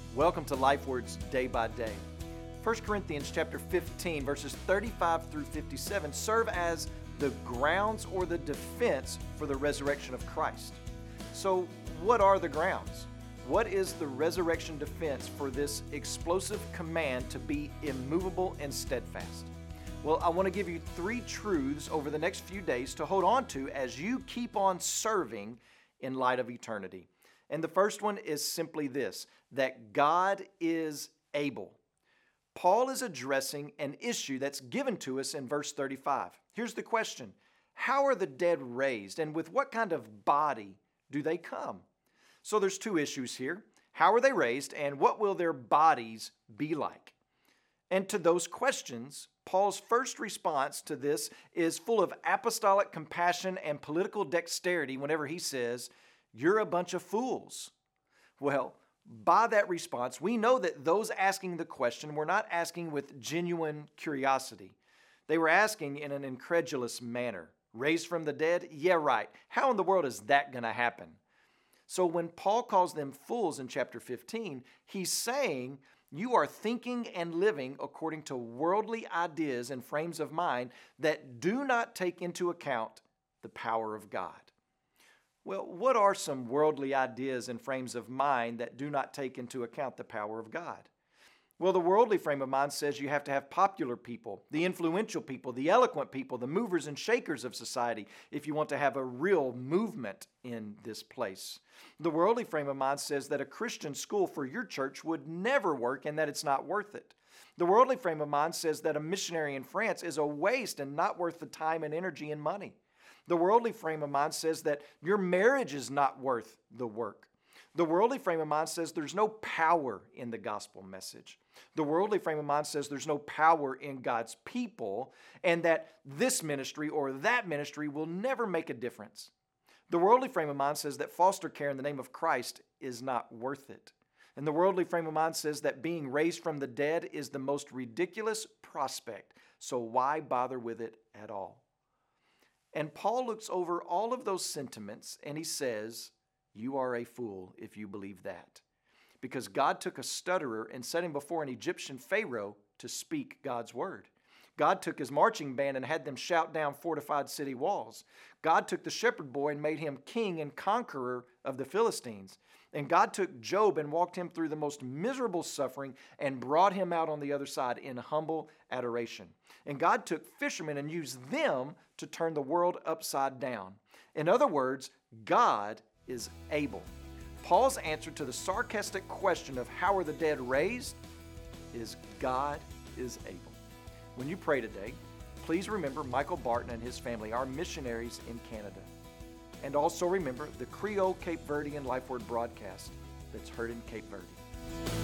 Welcome to LifeWords Day by Day. 1 Corinthians chapter 15, verses 35 through 57 serve as the grounds or the defense for the resurrection of Christ. So, what are the grounds? What is the resurrection defense for this explosive command to be immovable and steadfast? Well, I want to give you 3 truths over the next few days to hold on to as you keep on serving in light of eternity. And the first one is simply this, that God is able. Paul is addressing an issue that's given to us in verse 35. Here's the question: how are the dead raised, and with what kind of body do they come? So there's 2 issues here. How are they raised, and what will their bodies be like? And to those questions, Paul's first response to this is full of apostolic compassion and political dexterity whenever he says, "You're a bunch of fools." Well, by that response, we know that those asking the question were not asking with genuine curiosity. They were asking in an incredulous manner. Raised from the dead? Yeah, right. How in the world is that going to happen? So when Paul calls them fools in chapter 15, he's saying you are thinking and living according to worldly ideas and frames of mind that do not take into account the power of God. Well, what are some worldly ideas and frames of mind that do not take into account the power of God? Well, the worldly frame of mind says you have to have popular people, the influential people, the eloquent people, the movers and shakers of society if you want to have a real movement in this place. The worldly frame of mind says that a Christian school for your church would never work and that it's not worth it. The worldly frame of mind says that a missionary in France is a waste and not worth the time and energy and money. The worldly frame of mind says that your marriage is not worth the work. The worldly frame of mind says there's no power in the gospel message. The worldly frame of mind says there's no power in God's people and that this ministry or that ministry will never make a difference. The worldly frame of mind says that foster care in the name of Christ is not worth it. And the worldly frame of mind says that being raised from the dead is the most ridiculous prospect, so why bother with it at all? And Paul looks over all of those sentiments and he says, you are a fool if you believe that. Because God took a stutterer and set him before an Egyptian Pharaoh to speak God's word. God took his marching band and had them shout down fortified city walls. God took the shepherd boy and made him king and conqueror of the Philistines. And God took Job and walked him through the most miserable suffering and brought him out on the other side in humble adoration. And God took fishermen and used them to turn the world upside down. In other words, God is able. Paul's answer to the sarcastic question of how are the dead raised is God is able. When you pray today, please remember Michael Barton and his family, our missionaries in Canada. And also remember the Creole Cape Verdean LifeWord broadcast that's heard in Cape Verde.